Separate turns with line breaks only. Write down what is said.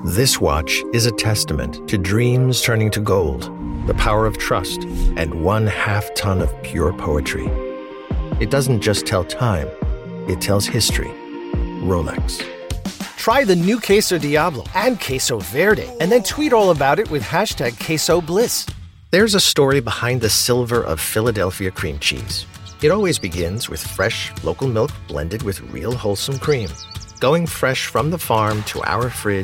This watch is a testament to dreams turning to gold, the power of trust, and 1/2 ton of pure poetry. It doesn't just tell time, it tells history. Rolex.
Try the new Queso Diablo and Queso Verde, and then tweet all about it with hashtag Queso Bliss.
There's a story behind the silver of Philadelphia cream cheese. It always begins with fresh, local milk blended with real wholesome cream. Going fresh from the farm to our fridge